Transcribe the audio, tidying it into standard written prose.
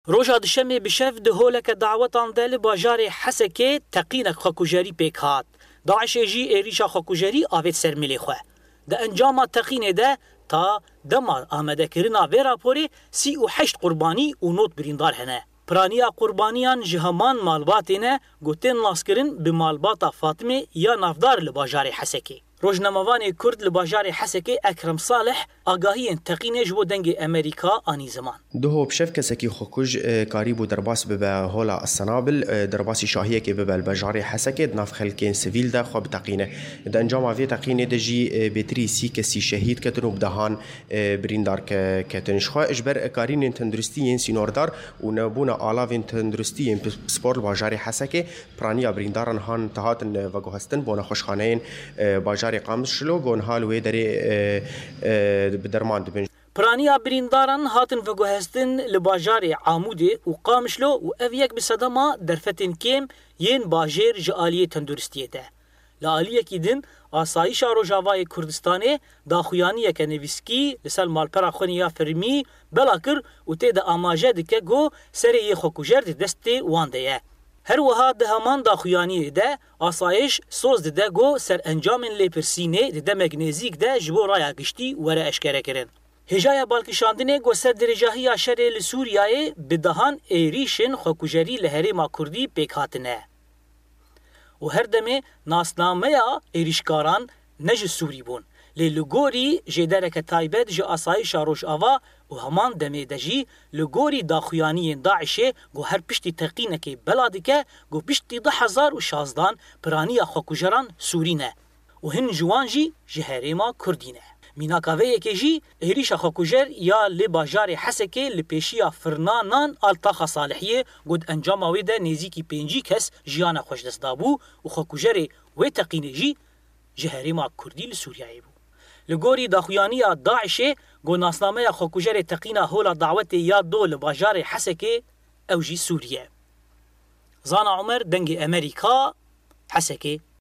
روژا دشمه بشف ده هولک دعوتان ده لباجار حسکه تقینک خاکوجری پیک هات. داعش جی ایریشا خاکوجری آوید سرملی خواه. ده انجام تقینه ده تا دما آمده کرنا و راپوری 38 قربانی و نوت بریندار هنه. پرانیا قربانیان جهمان مالباتینه گوتین لاسکرین به مالباتا فاطمه یا نافدار لباجار حسکه. روزنامه‌وان کرد لباجار حسکه اکرم صالح آگاهی تقینه جبو دنگ امریکا آنی زمان. دو بشف کسکی خوکوج کاریبو درباس به هولا السنابل درباسی شاهیه که به الباجار حسکه ناف خلکین سیویل ده خواب تقینه. ده انجام آوی تقینه ده جی بتری سی کسی شهید کتن و بدهان بریندار کتنش خواه اجبر کارین تندرستی سینوردار و نبونا آلاوین تندرستی سپور الباجار حسکه پرانیا برینداران هان تهاتن و گوهستن بونا خوشخانهین باجار قامز شلو گون حال وی داری بدرمان دبن. پرانیا برینداران هاتن و گوهستن لباجار عاموده و قامشلو و اویک بصدما درفتن کم ین باجر جالیه تندرستیه ده. لعالیه کی دن آسایش روجاوای کردستانه داخویانیه که نویسکی لسال مالپرا خونیا فرمی بلاکر و تید آماجه دکه گو سریه خوکوجر دسته وانده. هر وها ده همان داخویانی ده آسایش سوز ده گو سر انجام لیپرسینه ده مگنیزیک ده جبو رایا گشتی وره اشکره کرن. هجای بالکشاندنه گو سر درجاهی آشره لسوریای بدهان ایریشن خوکوجری لحری ما کردی پیکاتنه. و هر دمه ناسنامه ایریشکاران نج سوری بون. لگوری جدرک تایبت جا آسایش روش آوا و همان دمه دجی لگوری داخویانی داعشه گو هر پشتی تقینه که بلادکه گو پشتی 10,016 پرانی خوکوجران سورینه و هن جوان جی جهرما کردینه. میناکاوه که جی ایریش خوکوجر یا لباجار حسکه لپیشیا فرنانان الطاخ صالحیه گود انجام ویده نزیکی 5 کس جیان خوش دست دابو و خوکوجر و تقینه جی جهرما کردی لسوریایی بو. لگوری داخویانی داعشه گو ناسنامه خوکوجر تقینا هولا دعوت یا دو لباجار حسکه اوجی سوریه. زانا عمر دنگ امریکا حسکه